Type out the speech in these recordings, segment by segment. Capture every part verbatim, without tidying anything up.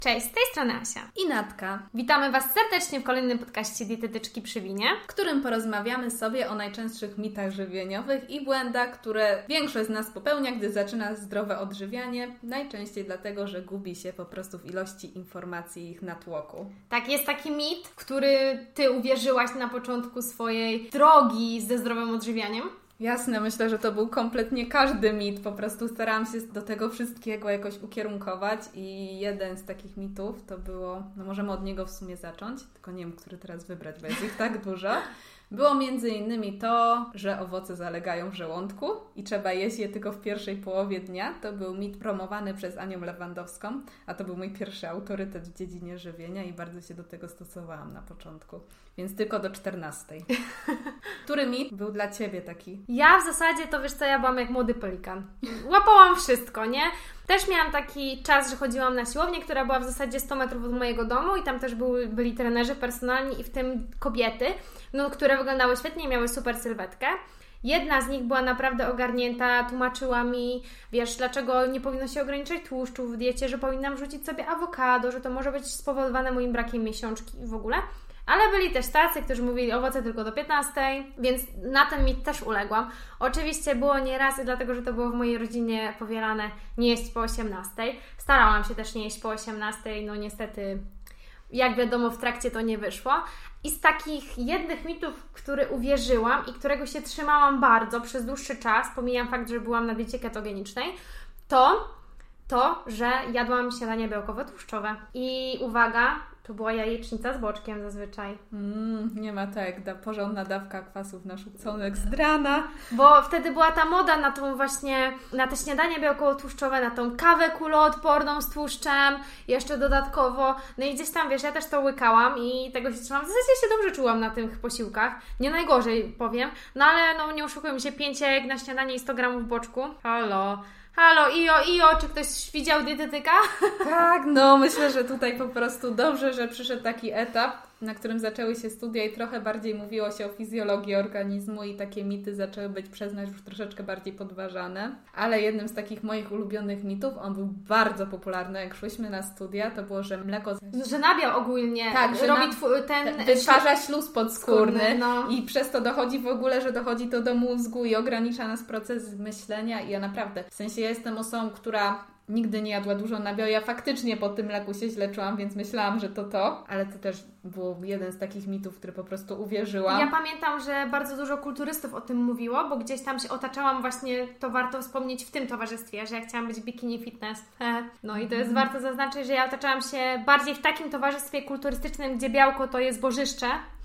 Cześć, z tej strony Asia i Natka. Witamy Was serdecznie w kolejnym podcaście Dietetyczki przy winie, w którym porozmawiamy sobie o najczęstszych mitach żywieniowych i błędach, które większość z nas popełnia, gdy zaczyna zdrowe odżywianie. Najczęściej dlatego, że gubi się po prostu w ilości informacji i ich natłoku. Tak, jest taki mit, w który Ty uwierzyłaś na początku swojej drogi ze zdrowym odżywianiem. Jasne, myślę, że to był kompletnie każdy mit, po prostu starałam się do tego wszystkiego jakoś ukierunkować i jeden z takich mitów to było, no możemy od niego w sumie zacząć, tylko nie wiem, który teraz wybrać, bo jest ich tak dużo. Było między innymi to, że owoce zalegają w żołądku i trzeba jeść je tylko w pierwszej połowie dnia. To był mit promowany przez Anię Lewandowską, a to był mój pierwszy autorytet w dziedzinie żywienia i bardzo się do tego stosowałam na początku. Więc tylko do czternastej. Który mit był dla Ciebie taki? Ja w zasadzie to wiesz co, ja byłam jak młody pelikan. Łapałam wszystko, nie? Też miałam taki czas, że chodziłam na siłownię, która była w zasadzie sto metrów od mojego domu i tam też były, byli trenerzy personalni i w tym kobiety, no, które wyglądały świetnie i miały super sylwetkę. Jedna z nich była naprawdę ogarnięta, tłumaczyła mi, wiesz, dlaczego nie powinno się ograniczać tłuszczów w diecie, że powinnam wrzucić sobie awokado, że to może być spowodowane moim brakiem miesiączki i w ogóle. Ale byli też tacy, którzy mówili owoce tylko do piętnastej, więc na ten mit też uległam. Oczywiście było nieraz i dlatego, że to było w mojej rodzinie powielane nie jeść po osiemnastej. Starałam się też nie jeść po osiemnastej, no niestety, jak wiadomo, w trakcie to nie wyszło. I z takich jednych mitów, w które uwierzyłam i którego się trzymałam bardzo przez dłuższy czas, pomijam fakt, że byłam na diecie ketogenicznej, to to, że jadłam śniadanie białkowo-tłuszczowe. I uwaga, to była jajecznica z boczkiem zazwyczaj. Mm, nie ma tak, da, porządna dawka kwasów naszupconych z rana. Bo wtedy była ta moda na tą właśnie, na te śniadanie białkowo-tłuszczowe, na tą kawę kuloodporną z tłuszczem, jeszcze dodatkowo. No i gdzieś tam, wiesz, ja też to łykałam i tego się trzymałam. W zasadzie się dobrze czułam na tych posiłkach. Nie najgorzej, powiem. No ale no nie oszukujmy się, pięć jajek na śniadanie i sto gramów boczku. Halo. Halo, Ijo, Ijo, czy ktoś widział dietetyka? Tak, no myślę, że tutaj po prostu dobrze, że przyszedł taki etap, na którym zaczęły się studia i trochę bardziej mówiło się o fizjologii organizmu i takie mity zaczęły być przez nas już troszeczkę bardziej podważane. Ale jednym z takich moich ulubionych mitów, on był bardzo popularny, jak szłyśmy na studia, to było, że mleko... Że nabiał ogólnie, tak, że robi na... twój, ten... wytwarza śluz podskórny skórny, no. I przez to dochodzi w ogóle, że dochodzi to do mózgu i ogranicza nas proces myślenia i ja naprawdę, w sensie ja jestem osobą, która nigdy nie jadła dużo nabiału. Ja faktycznie po tym leku się źle czułam, więc myślałam, że to to. Ale to też był jeden z takich mitów, który po prostu uwierzyłam. Ja pamiętam, że bardzo dużo kulturystów o tym mówiło, bo gdzieś tam się otaczałam właśnie, to warto wspomnieć w tym towarzystwie, że ja chciałam być bikini fitness. No i to jest warto zaznaczyć, że ja otaczałam się bardziej w takim towarzystwie kulturystycznym, gdzie białko to jest bożyszcze.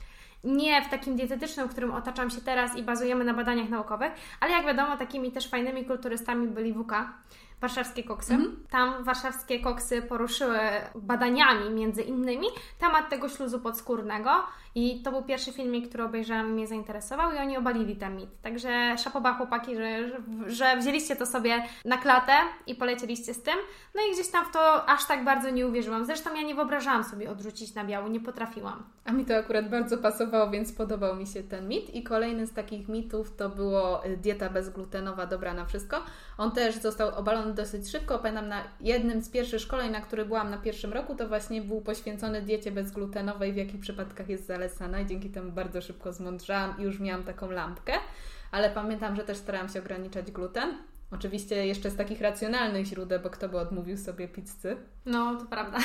Nie w takim dietetycznym, w którym otaczam się teraz i bazujemy na badaniach naukowych, ale jak wiadomo, takimi też fajnymi kulturystami byli W K. Warszawskie koksy. Mhm. Tam warszawskie koksy poruszyły badaniami między innymi temat tego śluzu podskórnego i to był pierwszy filmik, który obejrzałam i mnie zainteresował i oni obalili ten mit. Także szapoba chłopaki, że, że, że wzięliście to sobie na klatę i polecieliście z tym. No i gdzieś tam w to aż tak bardzo nie uwierzyłam. Zresztą ja nie wyobrażałam sobie odrzucić nabiału, nie potrafiłam. A mi to akurat bardzo pasowało, więc podobał mi się ten mit. I kolejny z takich mitów to było dieta bezglutenowa, dobra na wszystko. On też został obalony dosyć szybko. Pamiętam na jednym z pierwszych szkoleń, na których byłam na pierwszym roku, to właśnie był poświęcony diecie bezglutenowej, w jakich przypadkach jest zalecana i dzięki temu bardzo szybko zmądrzałam i już miałam taką lampkę. Ale pamiętam, że też starałam się ograniczać gluten. Oczywiście jeszcze z takich racjonalnych źródeł, bo kto by odmówił sobie pizzy? No, to prawda.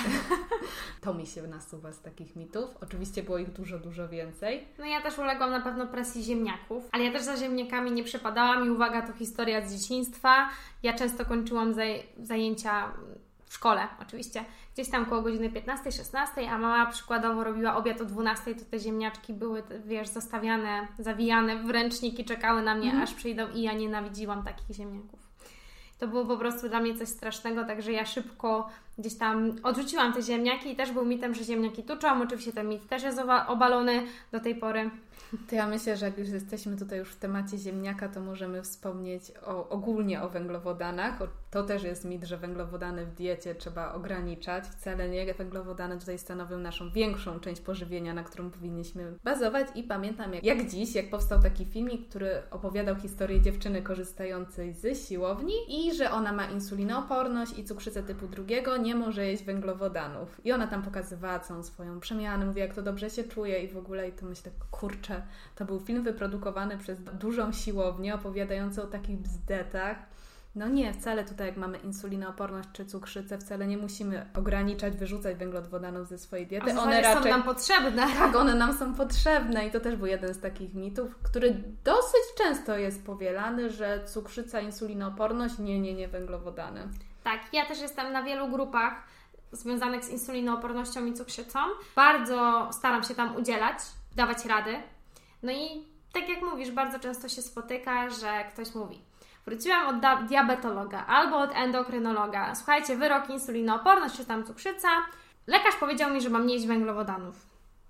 To mi się nasuwa z takich mitów. Oczywiście było ich dużo, dużo więcej. No ja też uległam na pewno presji ziemniaków, ale ja też za ziemniakami nie przepadałam i uwaga, to historia z dzieciństwa. Ja często kończyłam zaj- zajęcia w szkole oczywiście, gdzieś tam koło godziny piętnastej, szesnastej, a mama przykładowo robiła obiad o dwunastej, to te ziemniaczki były, wiesz, zostawiane, zawijane w ręczniki, czekały na mnie, mhm. aż przyjdą i ja nienawidziłam takich ziemniaków. To było po prostu dla mnie coś strasznego, także ja szybko gdzieś tam odrzuciłam te ziemniaki i też był mitem, że ziemniaki tuczą. Oczywiście ten mit też jest obalony do tej pory. To ja myślę, że jak już jesteśmy tutaj już w temacie ziemniaka, to możemy wspomnieć o, ogólnie o węglowodanach. To też jest mit, że węglowodany w diecie trzeba ograniczać. Wcale nie. Węglowodany tutaj stanowią naszą większą część pożywienia, na którą powinniśmy bazować. I pamiętam jak, jak dziś, jak powstał taki filmik, który opowiadał historię dziewczyny korzystającej z siłowni i że ona ma insulinooporność i cukrzycę typu drugiego. nie może jeść węglowodanów. I ona tam pokazywała całą swoją przemianę, mówi, jak to dobrze się czuje i w ogóle. I to myślę, kurczę, to był film wyprodukowany przez dużą siłownię, opowiadający o takich bzdetach. No nie, wcale tutaj jak mamy insulinooporność czy cukrzycę, wcale nie musimy ograniczać, wyrzucać węglowodanów ze swojej diety. A one raczej są nam potrzebne. Tak, one nam są potrzebne i to też był jeden z takich mitów, który dosyć często jest powielany, że cukrzyca, insulinooporność, nie, nie, nie węglowodany. Tak, ja też jestem na wielu grupach związanych z insulinoopornością i cukrzycą. Bardzo staram się tam udzielać, dawać rady. No i tak jak mówisz, bardzo często się spotyka, że ktoś mówi: wróciłam od da- diabetologa albo od endokrynologa. Słuchajcie, wyrok insulinooporność czy tam cukrzyca. Lekarz powiedział mi, że mam nie jeść węglowodanów.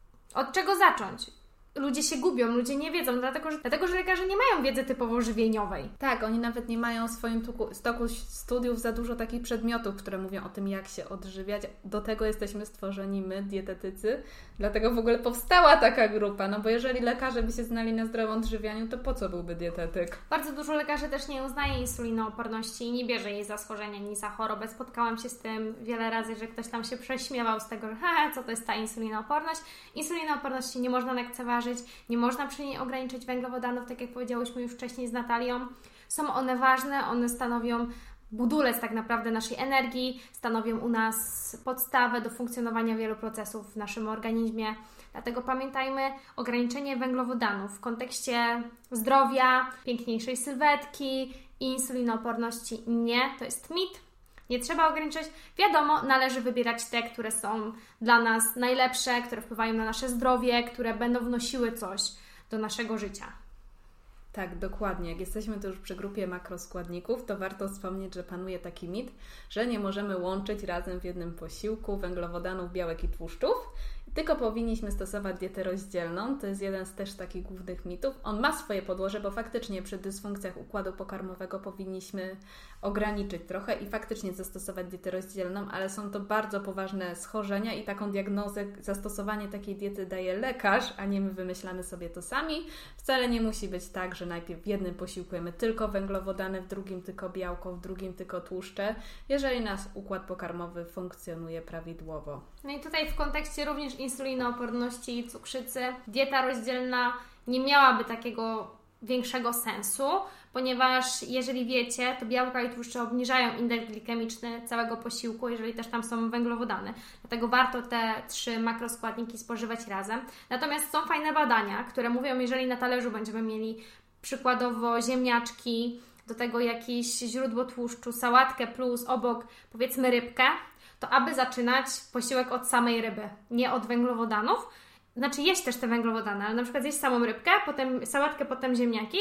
Od czego zacząć? Ludzie się gubią, ludzie nie wiedzą, dlatego że, dlatego, że lekarze nie mają wiedzy typowo żywieniowej. Tak, oni nawet nie mają w swoim tuku, stoku studiów za dużo takich przedmiotów, które mówią o tym, jak się odżywiać. Do tego jesteśmy stworzeni my, dietetycy. Dlatego w ogóle powstała taka grupa, no bo jeżeli lekarze by się znali na zdrowym odżywianiu, to po co byłby dietetyk? Bardzo dużo lekarzy też nie uznaje insulinooporności i nie bierze jej za schorzenie ani za chorobę. Spotkałam się z tym wiele razy, że ktoś tam się prześmiewał z tego, że he, co to jest ta insulinooporność. Insulinooporności nie można lekceważyć, nie można przy niej ograniczyć węglowodanów, tak jak powiedziałyśmy już wcześniej z Natalią. Są one ważne, one stanowią budulec tak naprawdę naszej energii, stanowią u nas podstawę do funkcjonowania wielu procesów w naszym organizmie. Dlatego pamiętajmy, ograniczenie węglowodanów w kontekście zdrowia, piękniejszej sylwetki i insulinooporności nie, to jest mit. Nie trzeba ograniczać. Wiadomo, należy wybierać te, które są dla nas najlepsze, które wpływają na nasze zdrowie, które będą wnosiły coś do naszego życia. Tak, dokładnie. Jak jesteśmy tu już przy grupie makroskładników, to warto wspomnieć, że panuje taki mit, że nie możemy łączyć razem w jednym posiłku węglowodanów, białek i tłuszczów, tylko powinniśmy stosować dietę rozdzielną. To jest jeden z też takich głównych mitów. On ma swoje podłoże, bo faktycznie przy dysfunkcjach układu pokarmowego powinniśmy ograniczyć trochę i faktycznie zastosować dietę rozdzielną, ale są to bardzo poważne schorzenia i taką diagnozę, zastosowanie takiej diety daje lekarz, a nie my wymyślamy sobie to sami. Wcale nie musi być tak, że najpierw w jednym posiłku jemy tylko węglowodany, w drugim tylko białko, w drugim tylko tłuszcze, jeżeli nasz układ pokarmowy funkcjonuje prawidłowo. No i tutaj w kontekście również insulinooporności i cukrzycy dieta rozdzielna nie miałaby takiego większego sensu, ponieważ jeżeli wiecie, to białka i tłuszcze obniżają indeks glikemiczny całego posiłku, jeżeli też tam są węglowodany. Dlatego warto te trzy makroskładniki spożywać razem. Natomiast są fajne badania, które mówią, jeżeli na talerzu będziemy mieli przykładowo ziemniaczki, do tego jakieś źródło tłuszczu, sałatkę plus obok powiedzmy rybkę, to aby zaczynać posiłek od samej ryby, nie od węglowodanów. Znaczy jeść też te węglowodany, ale na przykład zjeść samą rybkę, potem sałatkę, potem ziemniaki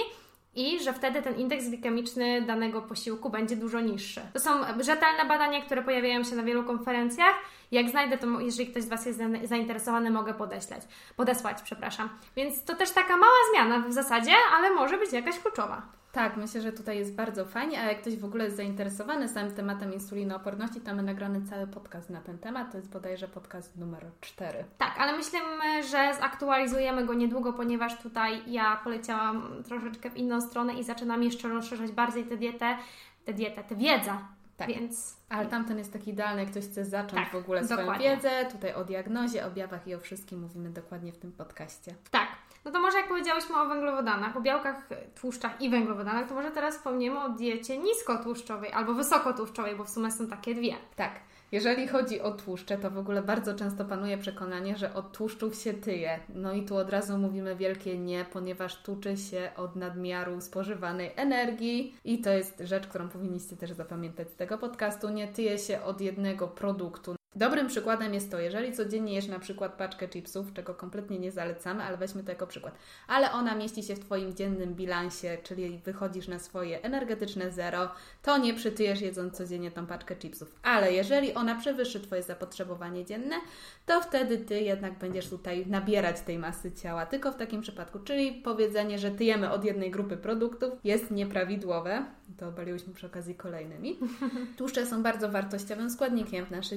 i że wtedy ten indeks glikemiczny danego posiłku będzie dużo niższy. To są rzetelne badania, które pojawiają się na wielu konferencjach. Jak znajdę, to jeżeli ktoś z Was jest zainteresowany, mogę podeśleć, podesłać, przepraszam. Więc to też taka mała zmiana w zasadzie, ale może być jakaś kluczowa. Tak, myślę, że tutaj jest bardzo fajnie, a jak ktoś w ogóle jest zainteresowany samym tematem insulinooporności, to mamy nagrany cały podcast na ten temat, to jest bodajże podcast numer cztery. Tak, ale myślimy, że zaktualizujemy go niedługo, ponieważ tutaj ja poleciałam troszeczkę w inną stronę i zaczynam jeszcze rozszerzać bardziej tę dietę, tę dietę, tę wiedzę. Tak, więc... ale tamten jest taki idealny, jak ktoś chce zacząć tak, w ogóle swoją dokładnie. wiedzę, tutaj o diagnozie, objawach i o wszystkim mówimy dokładnie w tym podcaście. Tak. No to może jak powiedziałyśmy o węglowodanach, o białkach, tłuszczach i węglowodanach, to może teraz wspomniemy o diecie niskotłuszczowej albo wysokotłuszczowej, bo w sumie są takie dwie. Tak. Jeżeli chodzi o tłuszcze, to w ogóle bardzo często panuje przekonanie, że od tłuszczów się tyje. No i tu od razu mówimy wielkie nie, ponieważ tuczy się od nadmiaru spożywanej energii i to jest rzecz, którą powinniście też zapamiętać z tego podcastu. Nie tyje się od jednego produktu. Dobrym przykładem jest to, jeżeli codziennie jesz na przykład paczkę chipsów, czego kompletnie nie zalecamy, ale weźmy to jako przykład, ale ona mieści się w Twoim dziennym bilansie, czyli wychodzisz na swoje energetyczne zero, to nie przytyjesz jedząc codziennie tą paczkę chipsów. Ale jeżeli ona przewyższy Twoje zapotrzebowanie dzienne, to wtedy Ty jednak będziesz tutaj nabierać tej masy ciała. Tylko w takim przypadku, czyli powiedzenie, że tyjemy od jednej grupy produktów jest nieprawidłowe. To obaliłyśmy przy okazji kolejnymi. Tłuszcze są bardzo wartościowym składnikiem w naszej diecie,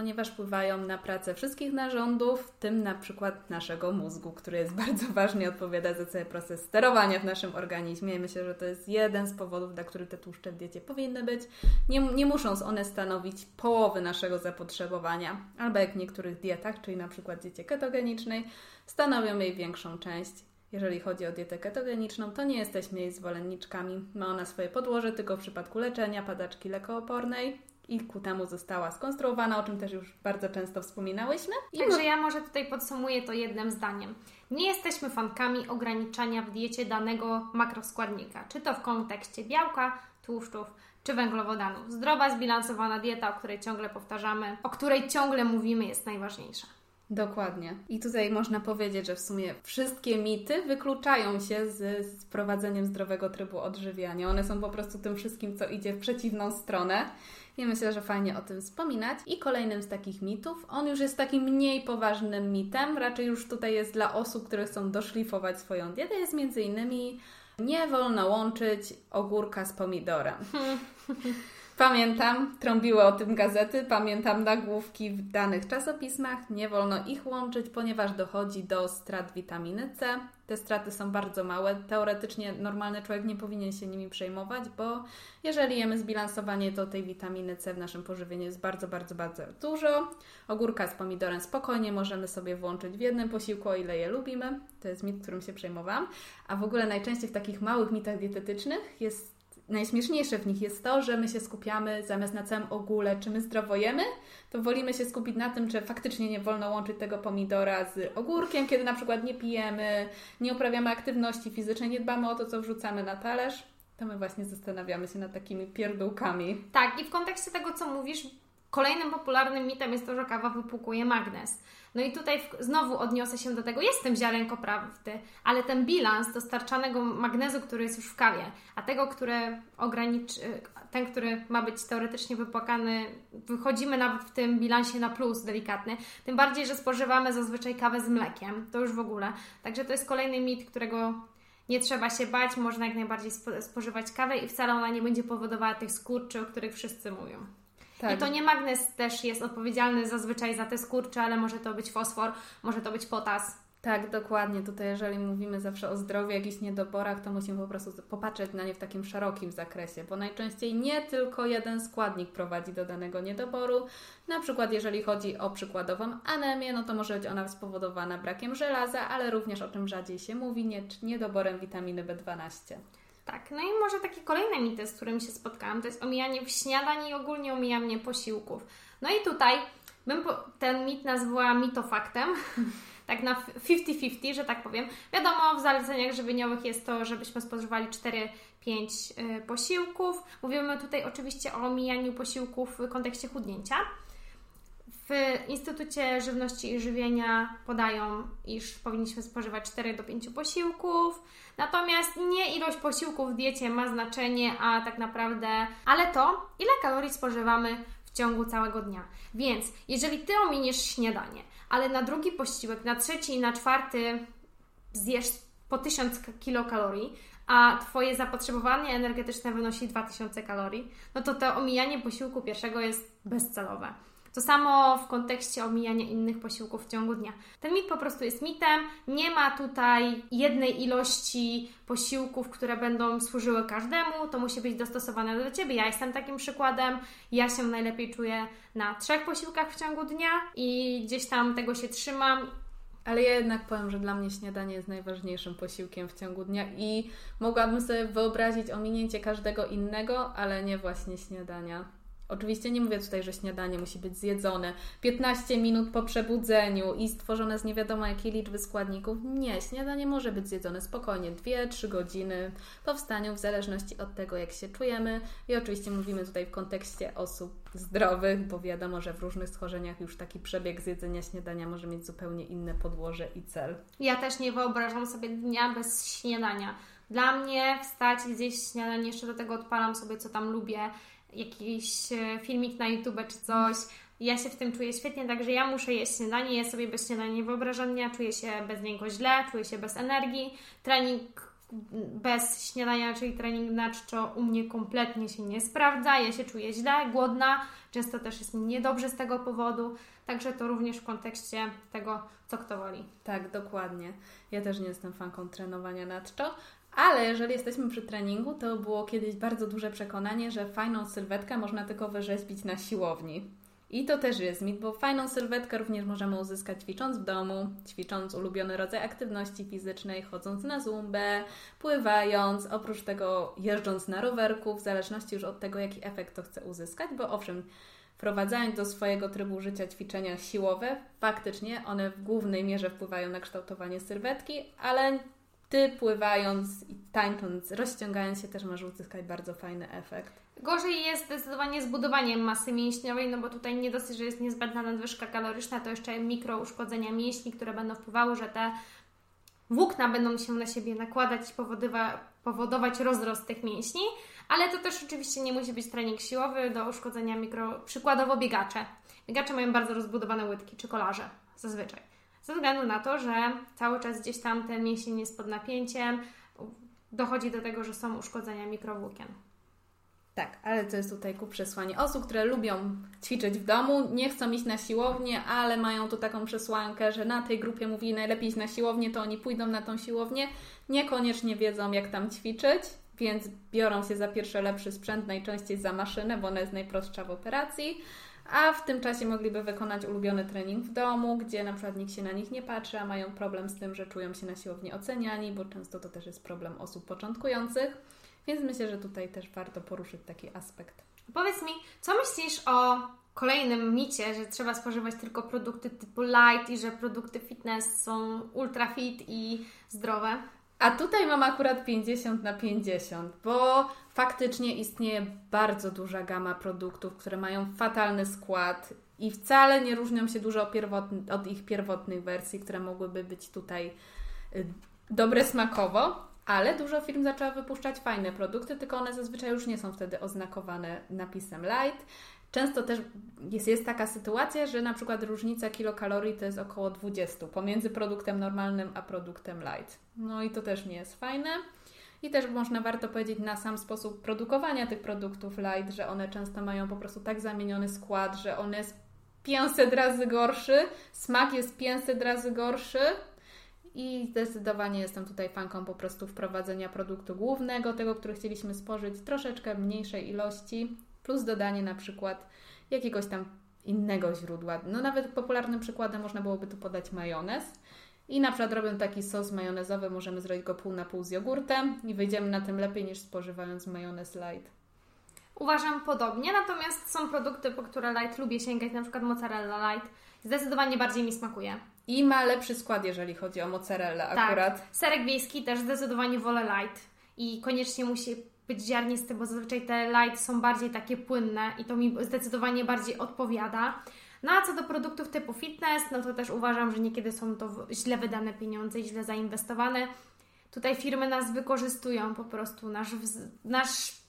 ponieważ wpływają na pracę wszystkich narządów, w tym na przykład naszego mózgu, który jest bardzo ważny i odpowiada za cały proces sterowania w naszym organizmie. I myślę, że to jest jeden z powodów, dla których te tłuszcze w diecie powinny być. Nie, nie muszą one stanowić połowy naszego zapotrzebowania, albo jak w niektórych dietach, czyli na przykład diecie ketogenicznej, stanowią jej większą część. Jeżeli chodzi o dietę ketogeniczną, to nie jesteśmy jej zwolenniczkami. Ma ona swoje podłoże tylko w przypadku leczenia padaczki lekoopornej i ku temu została skonstruowana, o czym też już bardzo często wspominałyśmy. I Także mo- ja może tutaj podsumuję to jednym zdaniem. Nie jesteśmy fankami ograniczania w diecie danego makroskładnika, czy to w kontekście białka, tłuszczów, czy węglowodanów. Zdrowa, zbilansowana dieta, o której ciągle powtarzamy, o której ciągle mówimy, jest najważniejsza. Dokładnie. I tutaj można powiedzieć, że w sumie wszystkie mity wykluczają się z, z prowadzeniem zdrowego trybu odżywiania. One są po prostu tym wszystkim, co idzie w przeciwną stronę. I myślę, że fajnie o tym wspominać. I kolejnym z takich mitów, on już jest takim mniej poważnym mitem, raczej już tutaj jest dla osób, które chcą doszlifować swoją dietę, jest między innymi nie wolno łączyć ogórka z pomidorem. Pamiętam, trąbiły o tym gazety, pamiętam nagłówki w danych czasopismach. Nie wolno ich łączyć, ponieważ dochodzi do strat witaminy C. Te straty są bardzo małe. Teoretycznie normalny człowiek nie powinien się nimi przejmować, bo jeżeli jemy zbilansowanie, to tej witaminy C w naszym pożywieniu jest bardzo, bardzo, bardzo dużo. Ogórka z pomidorem spokojnie możemy sobie włączyć w jednym posiłku, o ile je lubimy. To jest mit, którym się przejmowałam. A w ogóle najczęściej w takich małych mitach dietetycznych jest najśmieszniejsze w nich jest to, że my się skupiamy zamiast na całym ogóle, czy my zdrowo jemy, to wolimy się skupić na tym, czy faktycznie nie wolno łączyć tego pomidora z ogórkiem, kiedy na przykład nie pijemy, nie uprawiamy aktywności fizycznej, nie dbamy o to, co wrzucamy na talerz, to my właśnie zastanawiamy się nad takimi pierdółkami. Tak, i w kontekście tego, co mówisz, kolejnym popularnym mitem jest to, że kawa wypłukuje magnez. No i tutaj w, znowu odniosę się do tego, jest w tym ziarenko prawdy, ale ten bilans dostarczanego magnezu, który jest już w kawie, a tego, który ograniczy, ten, który ma być teoretycznie wypłakany, wychodzimy nawet w tym bilansie na plus delikatny, tym bardziej, że spożywamy zazwyczaj kawę z mlekiem, to już w ogóle. Także to jest kolejny mit, którego nie trzeba się bać, można jak najbardziej spo, spożywać kawę i wcale ona nie będzie powodowała tych skurczy, o których wszyscy mówią. Tak. I to nie magnez też jest odpowiedzialny zazwyczaj za te skurcze, ale może to być fosfor, może to być potas. Tak, dokładnie. Tutaj jeżeli mówimy zawsze o zdrowiu, jakichś niedoborach, to musimy po prostu popatrzeć na nie w takim szerokim zakresie, bo najczęściej nie tylko jeden składnik prowadzi do danego niedoboru. Na przykład jeżeli chodzi o przykładową anemię, no to może być ona spowodowana brakiem żelaza, ale również o czym rzadziej się mówi, nie, niedoborem witaminy B dwanaście. Tak, no i może takie kolejne mity, z którymi się spotkałam, to jest omijanie śniadań i ogólnie omijanie posiłków. No i tutaj bym ten mit nazwała mitofaktem, tak na pięćdziesiąt pięćdziesiąt, że tak powiem. Wiadomo, w zaleceniach żywieniowych jest to, żebyśmy spożywali cztery pięć y, posiłków. Mówimy tutaj oczywiście o omijaniu posiłków w kontekście chudnięcia. W Instytucie Żywności i Żywienia podają, iż powinniśmy spożywać cztery do pięciu posiłków. Natomiast nie ilość posiłków w diecie ma znaczenie, a tak naprawdę, ale to, ile kalorii spożywamy w ciągu całego dnia. Więc jeżeli Ty ominiesz śniadanie, ale na drugi posiłek, na trzeci i na czwarty zjesz po tysiąc kilokalorii, a Twoje zapotrzebowanie energetyczne wynosi dwa tysiące kalorii, no to to omijanie posiłku pierwszego jest bezcelowe. To samo w kontekście omijania innych posiłków w ciągu dnia. Ten mit po prostu jest mitem. Nie ma tutaj jednej ilości posiłków, które będą służyły każdemu. To musi być dostosowane do Ciebie. Ja jestem takim przykładem. Ja się najlepiej czuję na trzech posiłkach w ciągu dnia i gdzieś tam tego się trzymam. Ale ja jednak powiem, że dla mnie śniadanie jest najważniejszym posiłkiem w ciągu dnia i mogłabym sobie wyobrazić ominięcie każdego innego, ale nie właśnie śniadania. Oczywiście nie mówię tutaj, że śniadanie musi być zjedzone piętnaście minut po przebudzeniu i stworzone z nie wiadomo jakiej liczby składników. Nie, śniadanie może być zjedzone spokojnie dwie trzy godziny po wstaniu, w zależności od tego, jak się czujemy. I oczywiście mówimy tutaj w kontekście osób zdrowych, bo wiadomo, że w różnych schorzeniach już taki przebieg zjedzenia śniadania może mieć zupełnie inne podłoże i cel. Ja też nie wyobrażam sobie dnia bez śniadania. Dla mnie wstać, gdzieś śniadanie, jeszcze do tego odpalam sobie, co tam lubię, jakiś filmik na YouTube czy coś. Ja się w tym czuję świetnie, także ja muszę jeść śniadanie. Ja sobie bez śniadania nie wyobrażam dnia, czuję się bez niego źle, czuję się bez energii. Trening bez śniadania, czyli trening na czczo u mnie kompletnie się nie sprawdza. Ja się czuję źle, głodna, często też jest mi niedobrze z tego powodu. Także to również w kontekście tego, co kto woli. Tak, dokładnie. Ja też nie jestem fanką trenowania na czczo, ale jeżeli jesteśmy przy treningu, to było kiedyś bardzo duże przekonanie, że fajną sylwetkę można tylko wyrzeźbić na siłowni. I to też jest mit, bo fajną sylwetkę również możemy uzyskać ćwicząc w domu, ćwicząc ulubiony rodzaj aktywności fizycznej, chodząc na zumbę, pływając, oprócz tego jeżdżąc na rowerku, w zależności już od tego, jaki efekt to chce uzyskać, bo owszem, wprowadzając do swojego trybu życia ćwiczenia siłowe, faktycznie one w głównej mierze wpływają na kształtowanie sylwetki, ale Ty pływając i tańcząc, rozciągając się też możesz uzyskać bardzo fajny efekt. Gorzej jest zdecydowanie z budowaniem masy mięśniowej, no bo tutaj nie dosyć, że jest niezbędna nadwyżka kaloryczna, to jeszcze mikrouszkodzenia mięśni, które będą wpływały, że te włókna będą się na siebie nakładać i powodować rozrost tych mięśni, ale to też oczywiście nie musi być trening siłowy do uszkodzenia mikro, przykładowo biegacze. Biegacze mają bardzo rozbudowane łydki, czy kolarze zazwyczaj. Ze względu na to, że cały czas gdzieś tam ten mięsień jest pod napięciem, dochodzi do tego, że są uszkodzenia mikrowłókien. Tak, ale to jest tutaj ku przesłanie osób, które lubią ćwiczyć w domu, nie chcą iść na siłownię, ale mają tu taką przesłankę, że na tej grupie mówili najlepiej iść na siłownię, to oni pójdą na tą siłownię, niekoniecznie wiedzą jak tam ćwiczyć, więc biorą się za pierwszy lepszy sprzęt, najczęściej za maszynę, bo ona jest najprostsza w operacji, a w tym czasie mogliby wykonać ulubiony trening w domu, gdzie na przykład nikt się na nich nie patrzy, a mają problem z tym, że czują się na siłowni oceniani, bo często to też jest problem osób początkujących. Więc myślę, że tutaj też warto poruszyć taki aspekt. Powiedz mi, co myślisz o kolejnym micie, że trzeba spożywać tylko produkty typu light i że produkty fitness są ultra fit i zdrowe? A tutaj mam akurat pięćdziesiąt na pięćdziesiąt, bo faktycznie istnieje bardzo duża gama produktów, które mają fatalny skład i wcale nie różnią się dużo od ich pierwotnych wersji, które mogłyby być tutaj dobre smakowo. Ale dużo firm zaczęło wypuszczać fajne produkty, tylko one zazwyczaj już nie są wtedy oznakowane napisem light. Często też jest, jest taka sytuacja, że na przykład różnica kilokalorii to jest około dwadzieścia pomiędzy produktem normalnym a produktem light. No i to też nie jest fajne. I też można warto powiedzieć na sam sposób produkowania tych produktów light, że one często mają po prostu tak zamieniony skład, że on jest pięćset razy gorszy, smak jest pięćset razy gorszy. I zdecydowanie jestem tutaj fanką po prostu wprowadzenia produktu głównego, tego, który chcieliśmy spożyć, troszeczkę mniejszej ilości, plus dodanie na przykład jakiegoś tam innego źródła. No nawet popularnym przykładem można byłoby tu podać majonez. I na przykład robiąc taki sos majonezowy, możemy zrobić go pół na pół z jogurtem i wyjdziemy na tym lepiej niż spożywając majonez light. Uważam podobnie, natomiast są produkty, po które light lubię sięgać, na przykład mozzarella light. Zdecydowanie bardziej mi smakuje. I ma lepszy skład, jeżeli chodzi o mozzarellę akurat. Tak. Serek wiejski też zdecydowanie wolę light. I koniecznie musi być ziarnisty, bo zazwyczaj te light są bardziej takie płynne i to mi zdecydowanie bardziej odpowiada. No a co do produktów typu fitness, no to też uważam, że niekiedy są to źle wydane pieniądze i źle zainwestowane. Tutaj firmy nas wykorzystują po prostu, nasz... nasz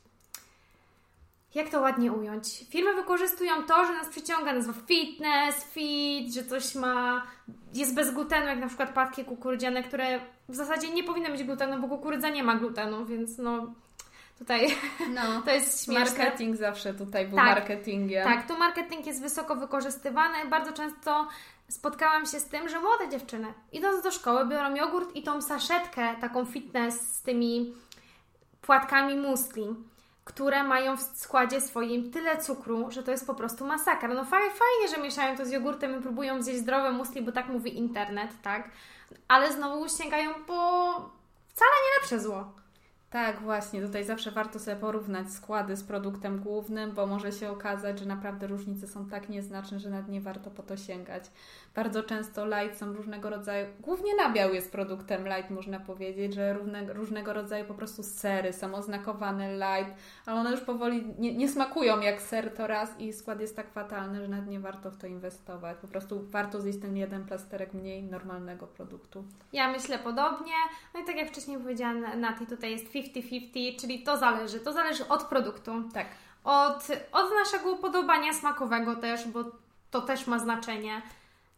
Jak to ładnie ująć? Firmy wykorzystują to, że nas przyciąga nazwa fitness, fit, że coś ma, jest bez glutenu, jak na przykład płatki kukurydziane, które w zasadzie nie powinny mieć glutenu, bo kukurydza nie ma glutenu, więc no tutaj no, to jest śmieszne. Marketing zawsze tutaj był tak, marketingiem. Tak, tu marketing jest wysoko wykorzystywany. Bardzo często spotkałam się z tym, że młode dziewczyny idąc do szkoły biorą jogurt i tą saszetkę taką fitness z tymi płatkami musli, które mają w składzie swoim tyle cukru, że to jest po prostu masakra. No fajnie, fajnie, że mieszają to z jogurtem i próbują zjeść zdrowe musli, bo tak mówi internet, tak? Ale znowu sięgają po wcale nie lepsze zło. Tak, właśnie. Tutaj zawsze warto sobie porównać składy z produktem głównym, bo może się okazać, że naprawdę różnice są tak nieznaczne, że nawet nie warto po to sięgać. Bardzo często light są różnego rodzaju, głównie nabiał jest produktem light, można powiedzieć, że różnego, różnego rodzaju po prostu sery są oznakowane light, ale one już powoli nie, nie smakują jak ser to raz i skład jest tak fatalny, że nawet nie warto w to inwestować. Po prostu warto zjeść ten jeden plasterek mniej normalnego produktu. Ja myślę podobnie. No i tak jak wcześniej powiedziałam, Nati, tutaj jest pięćdziesiąt pięćdziesiąt, czyli to zależy. To zależy od produktu. Tak. Od, od naszego upodobania smakowego też, bo to też ma znaczenie.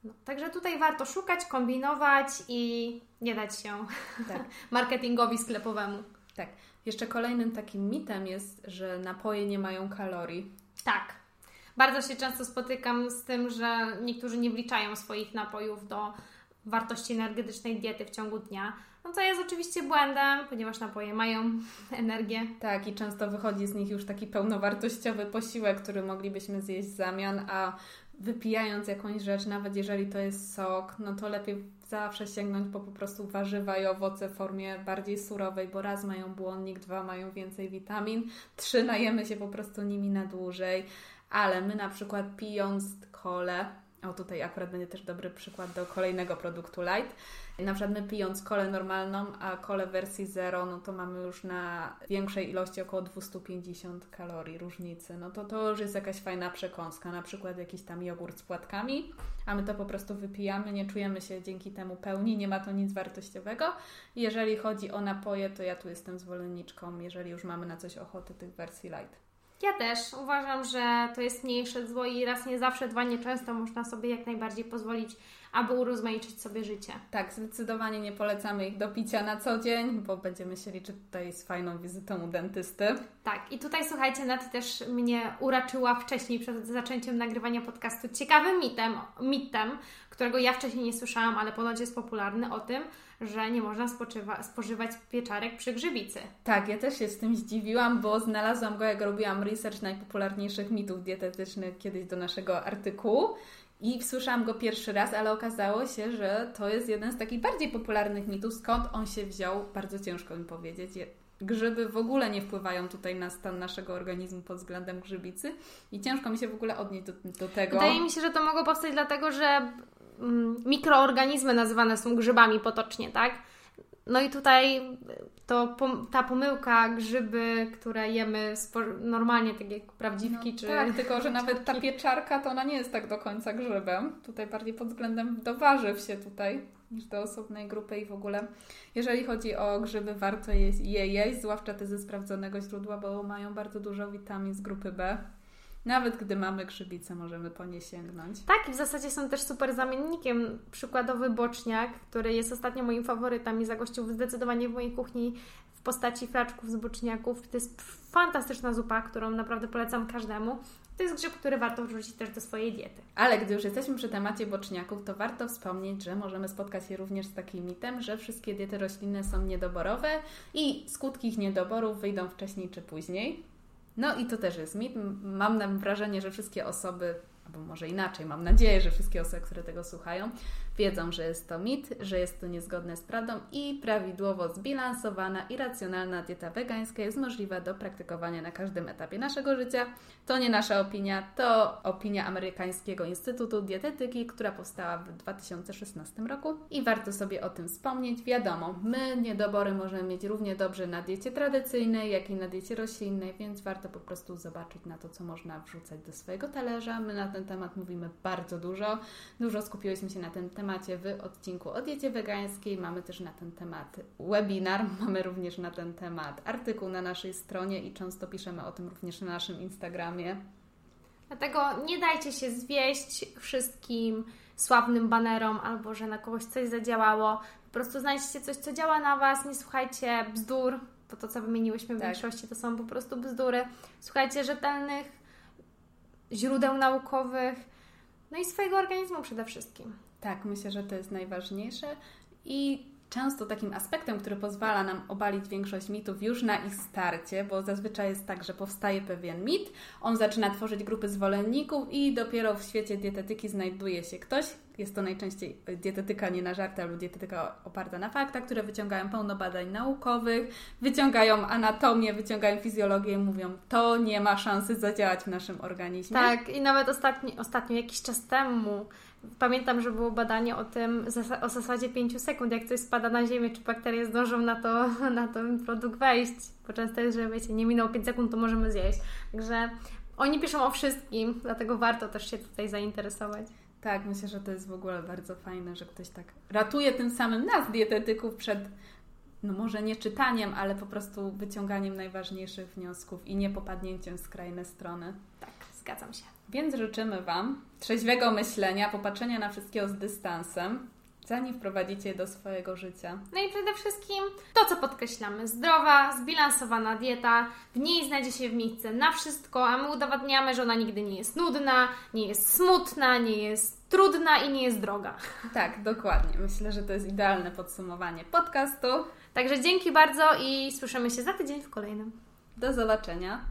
No, także tutaj warto szukać, kombinować i nie dać się tak. marketingowi sklepowemu. Tak. Jeszcze kolejnym takim mitem jest, że napoje nie mają kalorii. Tak. Bardzo się często spotykam z tym, że niektórzy nie wliczają swoich napojów do wartości energetycznej diety w ciągu dnia. No to jest oczywiście błędem, ponieważ napoje mają energię. Tak, i często wychodzi z nich już taki pełnowartościowy posiłek, który moglibyśmy zjeść w zamian, a wypijając jakąś rzecz, nawet jeżeli to jest sok, no to lepiej zawsze sięgnąć po po prostu warzywa i owoce w formie bardziej surowej, bo raz mają błonnik, dwa mają więcej witamin, trzy najemy się po prostu nimi na dłużej, ale my na przykład pijąc kolę, o tutaj akurat będzie też dobry przykład do kolejnego produktu light, na przykład my pijąc kolę normalną, a kolę w wersji zero, no to mamy już na większej ilości około dwieście pięćdziesiąt kalorii różnicy. No to to już jest jakaś fajna przekąska, na przykład jakiś tam jogurt z płatkami, a my to po prostu wypijamy, nie czujemy się dzięki temu pełni, nie ma to nic wartościowego. Jeżeli chodzi o napoje, to ja tu jestem zwolenniczką, jeżeli już mamy na coś ochotę, tych wersji light. Ja też uważam, że to jest mniejsze zło i raz nie zawsze, dwa nieczęsto można sobie jak najbardziej pozwolić, aby urozmaicić sobie życie. Tak, zdecydowanie nie polecamy ich do picia na co dzień, bo będziemy się liczyć tutaj z fajną wizytą u dentysty. Tak, i tutaj słuchajcie, Nati też mnie uraczyła wcześniej przed zaczęciem nagrywania podcastu ciekawym mitem, mitem, którego ja wcześniej nie słyszałam, ale ponoć jest popularny, o tym, że nie można spoczywa, spożywać pieczarek przy grzybicy. Tak, ja też się z tym zdziwiłam, bo znalazłam go, jak robiłam research najpopularniejszych mitów dietetycznych kiedyś do naszego artykułu i słyszałam go pierwszy raz, ale okazało się, że to jest jeden z takich bardziej popularnych mitów. Skąd on się wziął? Bardzo ciężko mi powiedzieć. Grzyby w ogóle nie wpływają tutaj na stan naszego organizmu pod względem grzybicy i ciężko mi się w ogóle odnieść do, do tego. Wydaje mi się, że to mogło powstać dlatego, że mikroorganizmy nazywane są grzybami potocznie, tak? No i tutaj to ta pomyłka, grzyby, które jemy normalnie, tak jak prawdziwki, no, czy... Tak, tylko że nawet ta pieczarka to ona nie jest tak do końca grzybem. Tutaj bardziej pod względem do warzyw się tutaj niż do osobnej grupy i w ogóle jeżeli chodzi o grzyby, warto je jeść, zwłaszcza te ze sprawdzonego źródła, bo mają bardzo dużo witamin z grupy B. Nawet gdy mamy grzybicę, możemy po nie sięgnąć. Tak, i w zasadzie są też super zamiennikiem. Przykładowy boczniak, który jest ostatnio moim faworytem i zagościł zdecydowanie w mojej kuchni w postaci flaczków z boczniaków. To jest fantastyczna zupa, którą naprawdę polecam każdemu. To jest grzyb, który warto wrzucić też do swojej diety. Ale gdy już jesteśmy przy temacie boczniaków, to warto wspomnieć, że możemy spotkać się również z takim mitem, że wszystkie diety roślinne są niedoborowe i skutki ich niedoborów wyjdą wcześniej czy później. No i to też jest mit. Mam wrażenie, że wszystkie osoby, albo może inaczej, mam nadzieję, że wszystkie osoby, które tego słuchają, wiedzą, że jest to mit, że jest to niezgodne z prawdą i prawidłowo zbilansowana i racjonalna dieta wegańska jest możliwa do praktykowania na każdym etapie naszego życia. To nie nasza opinia, to opinia Amerykańskiego Instytutu Dietetyki, która powstała w dwa tysiące szesnastym roku i warto sobie o tym wspomnieć. Wiadomo, my niedobory możemy mieć równie dobrze na diecie tradycyjnej, jak i na diecie roślinnej, więc warto po prostu zobaczyć na to, co można wrzucać do swojego talerza. My na ten temat mówimy bardzo dużo. Dużo skupiłyśmy się na tym temacie w odcinku o diecie wegańskiej. Mamy też na ten temat webinar, mamy również na ten temat artykuł na naszej stronie i często piszemy o tym również na naszym Instagramie. Dlatego nie dajcie się zwieść wszystkim sławnym banerom albo że na kogoś coś zadziałało. Po prostu znajdźcie coś, co działa na Was, nie słuchajcie bzdur, bo to, co wymieniłyśmy w tak. większości, to są po prostu bzdury. Słuchajcie rzetelnych źródeł naukowych, no i swojego organizmu przede wszystkim. Tak, myślę, że to jest najważniejsze i często takim aspektem, który pozwala nam obalić większość mitów już na ich starcie, bo zazwyczaj jest tak, że powstaje pewien mit, on zaczyna tworzyć grupy zwolenników i dopiero w świecie dietetyki znajduje się ktoś, jest to najczęściej dietetyka nie na żarty, albo dietetyka oparta na faktach, które wyciągają pełno badań naukowych, wyciągają anatomię, wyciągają fizjologię i mówią, to nie ma szansy zadziałać w naszym organizmie. Tak, i nawet ostatni, ostatnio, jakiś czas temu, pamiętam, że było badanie o tym, o zasadzie pięciu sekund, jak coś spada na ziemię, czy bakterie zdążą na to, na ten produkt wejść, bo często jest, że wiecie, nie minęło pięć sekund, to możemy zjeść. Także oni piszą o wszystkim, dlatego warto też się tutaj zainteresować. Tak, myślę, że to jest w ogóle bardzo fajne, że ktoś tak ratuje tym samym nas, dietetyków, przed, no może nie czytaniem, ale po prostu wyciąganiem najważniejszych wniosków i nie popadnięciem w skrajne strony. Tak, Zgadzam się. Więc życzymy Wam trzeźwego myślenia, popatrzenia na wszystkiego z dystansem, zanim wprowadzicie je do swojego życia. No i przede wszystkim to, co podkreślamy. Zdrowa, zbilansowana dieta. W niej znajdzie się miejsce na wszystko, a my udowadniamy, że ona nigdy nie jest nudna, nie jest smutna, nie jest trudna i nie jest droga. Tak, dokładnie. Myślę, że to jest idealne podsumowanie podcastu. Także dzięki bardzo i słyszymy się za tydzień w kolejnym. Do zobaczenia.